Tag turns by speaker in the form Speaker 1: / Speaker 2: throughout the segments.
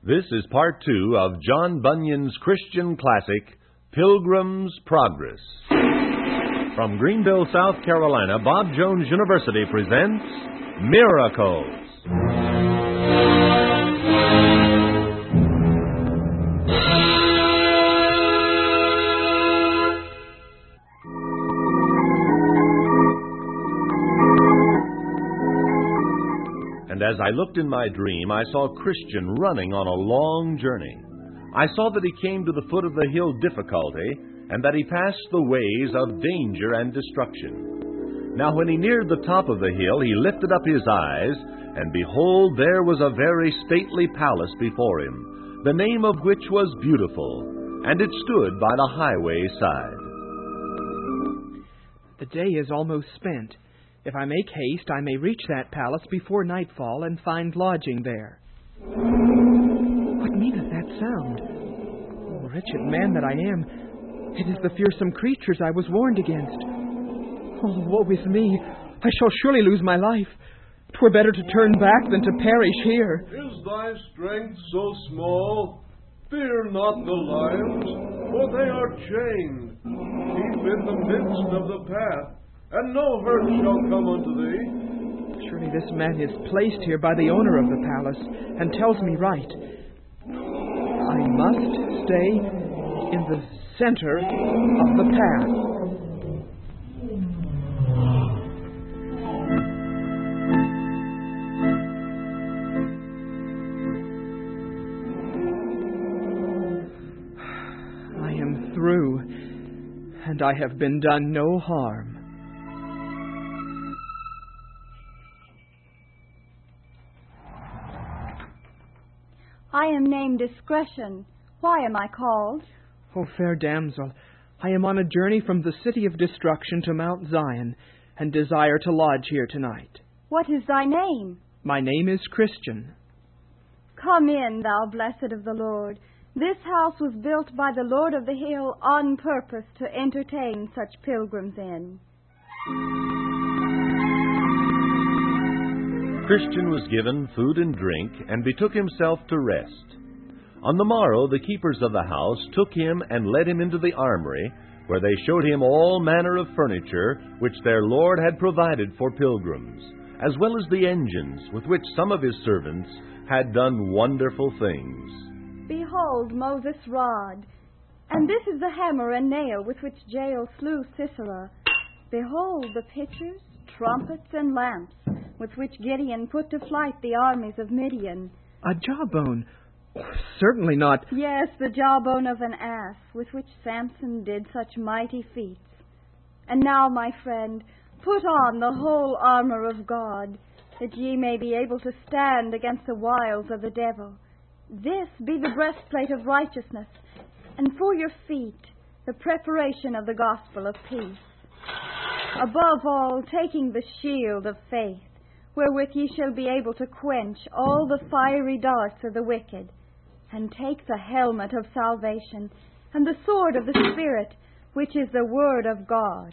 Speaker 1: This is part 2 of John Bunyan's Christian classic, Pilgrim's Progress. From Greenville, South Carolina, Bob Jones University presents Miracles. And as I looked in my dream, I saw Christian running on a long journey. I saw that he came to the foot of the hill Difficulty, and that he passed the ways of danger and destruction. Now when he neared the top of the hill, he lifted up his eyes, and behold, there was a very stately palace before him, the name of which was Beautiful, and it stood by the highway side.
Speaker 2: The day is almost spent. If I make haste, I may reach that palace before nightfall and find lodging there. What meaneth that sound? Oh, wretched man that I am, it is the fearsome creatures I was warned against. Oh, woe is me! I shall surely lose my life. 'Twere better to turn back than to perish here.
Speaker 3: Is thy strength so small? Fear not the lions, for they are chained. Keep in the midst of the path, and no hurt shall come unto thee.
Speaker 2: Surely this man is placed here by the owner of the palace, and tells me right. I must stay in the center of the path. I am through, and I have been done no harm.
Speaker 4: I am named Discretion. Why am I called?
Speaker 2: O fair damsel, I am on a journey from the city of destruction to Mount Zion, and desire to lodge here tonight.
Speaker 4: What is thy name?
Speaker 2: My name is Christian.
Speaker 4: Come in, thou blessed of the Lord. This house was built by the Lord of the Hill on purpose to entertain such pilgrims in.
Speaker 1: Christian was given food and drink, and betook himself to rest. On the morrow the keepers of the house took him and led him into the armory, where they showed him all manner of furniture which their Lord had provided for pilgrims, as well as the engines with which some of his servants had done wonderful things.
Speaker 4: Behold Moses' rod, and this is the hammer and nail with which Jael slew Sisera. Behold the pitchers, trumpets, and lamps with which Gideon put to flight the armies of Midian.
Speaker 2: A jawbone? Certainly not.
Speaker 4: Yes, the jawbone of an ass, with which Samson did such mighty feats. And now, my friend, put on the whole armor of God, that ye may be able to stand against the wiles of the devil. This be the breastplate of righteousness, and for your feet the preparation of the gospel of peace. Above all, taking the shield of faith, wherewith ye shall be able to quench all the fiery darts of the wicked, and take the helmet of salvation, and the sword of the Spirit, which is the word of God.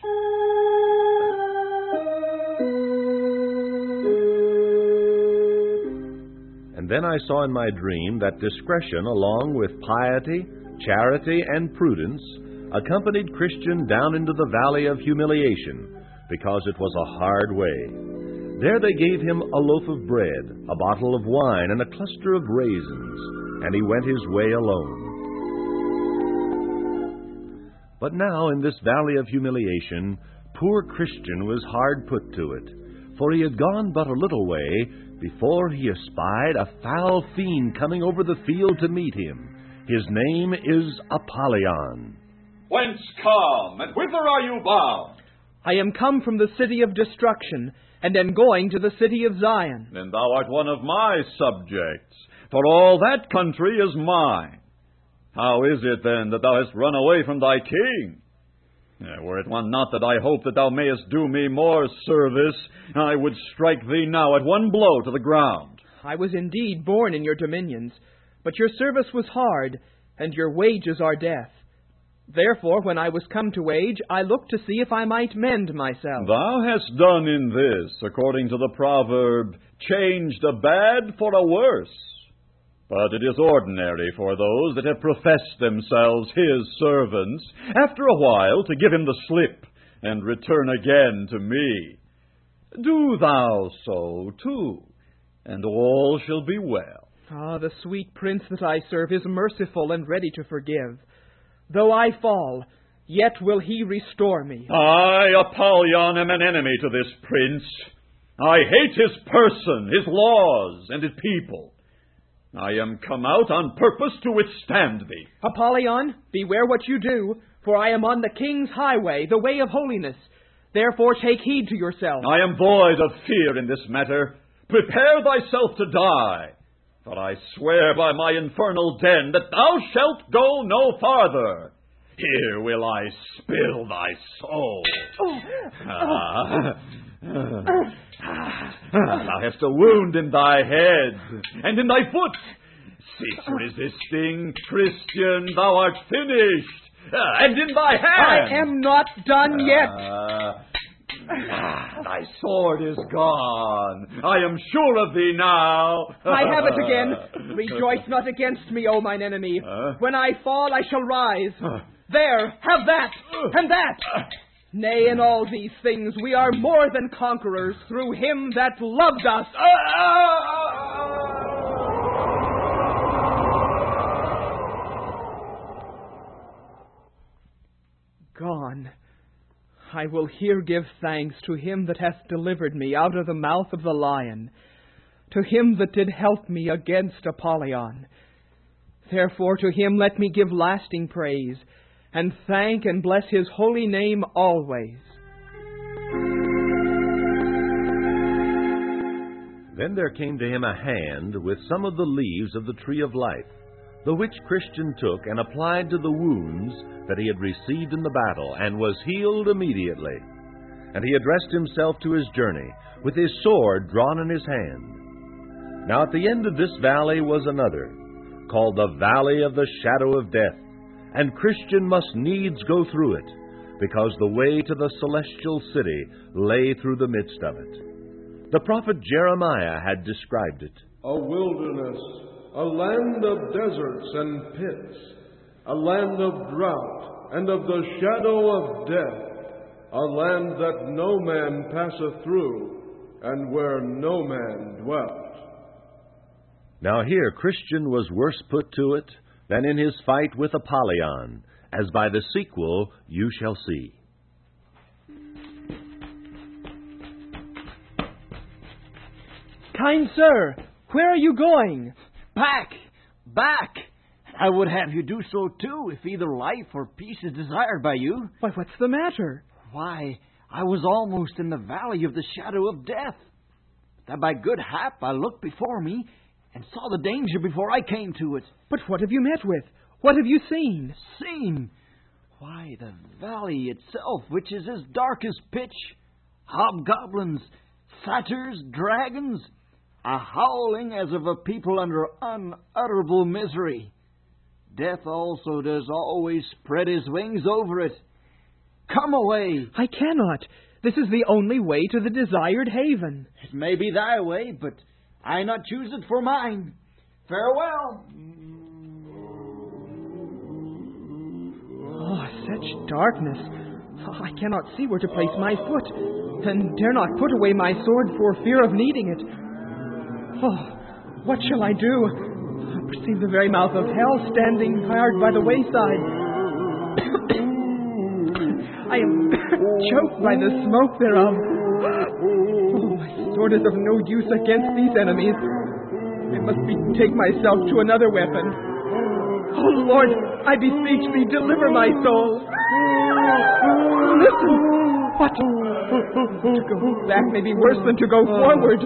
Speaker 1: And then I saw in my dream that Discretion, along with piety, charity, and prudence, accompanied Christian down into the valley of humiliation, because it was a hard way. There they gave him a loaf of bread, a bottle of wine, and a cluster of raisins, and he went his way alone. But now, in this valley of humiliation, poor Christian was hard put to it, for he had gone but a little way before he espied a foul fiend coming over the field to meet him. His name is Apollyon.
Speaker 5: Whence come, and whither are you bound?
Speaker 2: I am come from the city of destruction, and am going to the city of Zion.
Speaker 5: Then thou art one of my subjects, for all that country is mine. How is it, then, that thou hast run away from thy king? Were it one not that I hope that thou mayest do me more service, I would strike thee now at one blow to the ground.
Speaker 2: I was indeed born in your dominions, but your service was hard, and your wages are death. Therefore, when I was come to age, I looked to see if I might mend myself.
Speaker 5: Thou hast done in this, according to the proverb, changed a bad for a worse. But it is ordinary for those that have professed themselves his servants, after a while to give him the slip and return again to me. Do thou so, too, and all shall be well.
Speaker 2: Ah, the sweet prince that I serve is merciful and ready to forgive. Though I fall, yet will he restore me.
Speaker 5: I, Apollyon, am an enemy to this prince. I hate his person, his laws, and his people. I am come out on purpose to withstand thee.
Speaker 2: Apollyon, beware what you do, for I am on the king's highway, the way of holiness. Therefore take heed to yourself.
Speaker 5: I am void of fear in this matter. Prepare thyself to die. For I swear by my infernal den that thou shalt go no farther. Here will I spill thy soul. Thou hast a wound in thy head and in thy foot. Cease resisting, Christian, thou art finished. And in thy hand.
Speaker 2: I am not done yet.
Speaker 5: Thy sword is gone. I am sure of thee now.
Speaker 2: I have it again. Rejoice not against me, O mine enemy. When I fall, I shall rise. There, have that, and that. Nay, in all these things we are more than conquerors through him that loved us. Gone. I will here give thanks to him that hath delivered me out of the mouth of the lion, to him that did help me against Apollyon. Therefore to him let me give lasting praise, and thank and bless his holy name always.
Speaker 1: Then there came to him a hand with some of the leaves of the tree of life, the which Christian took and applied to the wounds that he had received in the battle, and was healed immediately. And he addressed himself to his journey, with his sword drawn in his hand. Now at the end of this valley was another, called the Valley of the Shadow of Death, and Christian must needs go through it, because the way to the celestial city lay through the midst of it. The prophet Jeremiah had described it.
Speaker 3: A wilderness, a land of deserts and pits, a land of drought and of the shadow of death, a land that no man passeth through, and where no man dwelt.
Speaker 1: Now here Christian was worse put to it than in his fight with Apollyon, as by the sequel you shall see.
Speaker 2: Kind sir, where are you going?
Speaker 6: Back! I would have you do so too, if either life or peace is desired by you.
Speaker 2: Why, what's the matter?
Speaker 6: Why, I was almost in the valley of the shadow of death. That by good hap I looked before me, and saw the danger before I came to it.
Speaker 2: But what have you met with? What have you seen?
Speaker 6: Seen? Why, the valley itself, which is as dark as pitch. Hobgoblins, satyrs, dragons, a howling as of a people under unutterable misery. Death also does always spread his wings over it. Come away.
Speaker 2: I cannot. This is the only way to the desired haven.
Speaker 6: It may be thy way, but I not choose it for mine. Farewell.
Speaker 2: Oh, such darkness. I cannot see where to place my foot, and dare not put away my sword for fear of needing it. Oh, what shall I do? I perceive the very mouth of hell standing hard by the wayside. I am choked by the smoke thereof. Oh, my sword is of no use against these enemies. I must betake myself to another weapon. Oh, Lord, I beseech thee, deliver my soul. Listen! What? To go back may be worse than to go forward.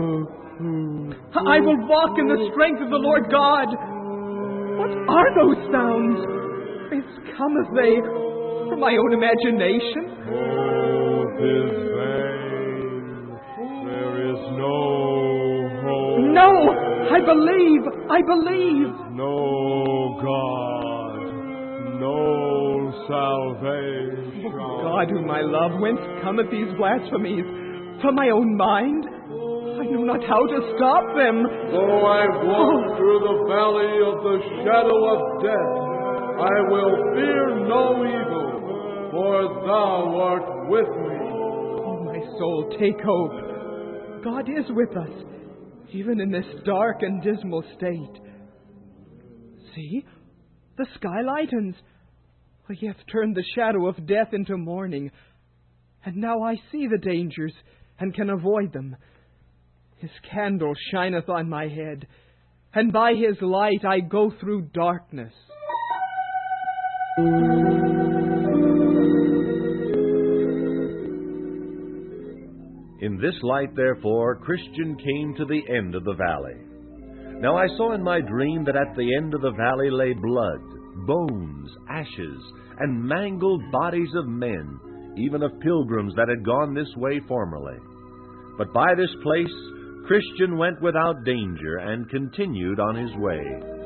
Speaker 2: I will walk in the strength of the Lord God. What are those sounds? It's cometh they from my own imagination.
Speaker 3: Oh, 'tis vain. There is no hope.
Speaker 2: No! I believe!
Speaker 3: No God. No salvation.
Speaker 2: God whom I love, whence cometh these blasphemies? From my own mind? I know not how to stop them.
Speaker 3: Though I walk through the valley of the shadow of death, I will fear no evil, for thou art with me.
Speaker 2: Oh, my soul, take hope. God is with us, even in this dark and dismal state. See, the sky lightens. He hath turned the shadow of death into morning, and now I see the dangers and can avoid them. His candle shineth on my head, and by his light I go through darkness.
Speaker 1: In this light, therefore, Christian came to the end of the valley. Now I saw in my dream that at the end of the valley lay blood, bones, ashes, and mangled bodies of men, even of pilgrims that had gone this way formerly. But by this place Christian went without danger and continued on his way.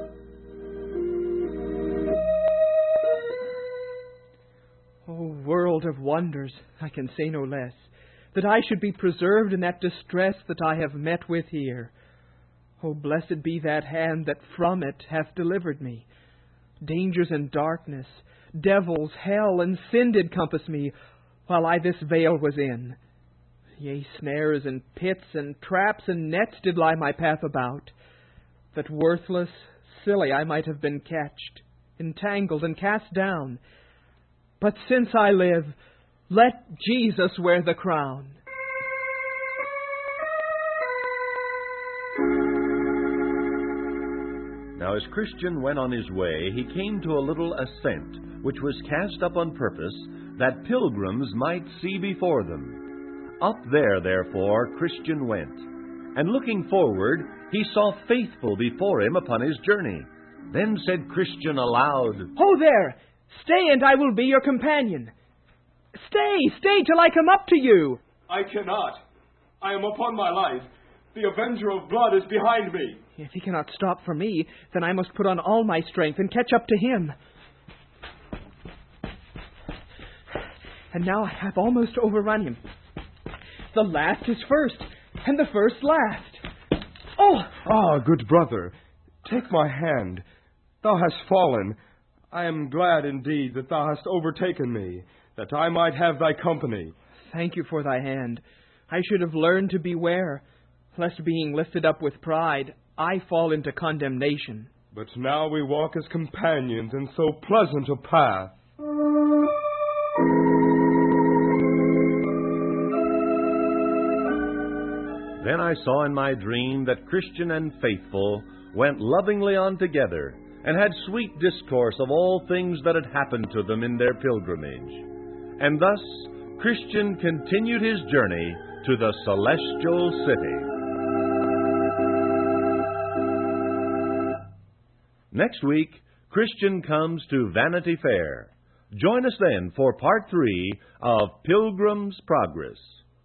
Speaker 2: O world of wonders, I can say no less, that I should be preserved in that distress that I have met with here. O blessed be that hand that from it hath delivered me. Dangers and darkness, devils, hell, and sin did compass me, while I this vale was in. Yea, snares and pits and traps and nets did lie my path about, that worthless, silly I might have been catched, entangled, and cast down. But since I live, let Jesus wear the crown.
Speaker 1: Now as Christian went on his way, he came to a little ascent, which was cast up on purpose, that pilgrims might see before them. Up there, therefore, Christian went, and looking forward, he saw Faithful before him upon his journey. Then said Christian aloud,
Speaker 2: Ho there! Stay, and I will be your companion. Stay till I come up to you.
Speaker 7: I cannot. I am upon my life. The avenger of blood is behind me.
Speaker 2: If he cannot stop for me, then I must put on all my strength and catch up to him. And now I have almost overrun him. The last is first, and the first last. Oh!
Speaker 3: Ah, good brother, take my hand. Thou hast fallen. I am glad indeed that thou hast overtaken me, that I might have thy company.
Speaker 2: Thank you for thy hand. I should have learned to beware, lest being lifted up with pride, I fall into condemnation.
Speaker 3: But now we walk as companions in so pleasant a path.
Speaker 1: Then I saw in my dream that Christian and Faithful went lovingly on together, and had sweet discourse of all things that had happened to them in their pilgrimage. And thus Christian continued his journey to the celestial city. Next week, Christian comes to Vanity Fair. Join us then for Part 3 of Pilgrim's Progress.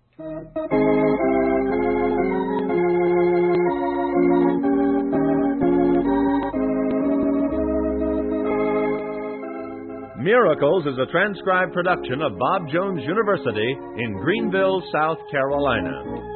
Speaker 1: Miracles is a transcribed production of Bob Jones University in Greenville, South Carolina.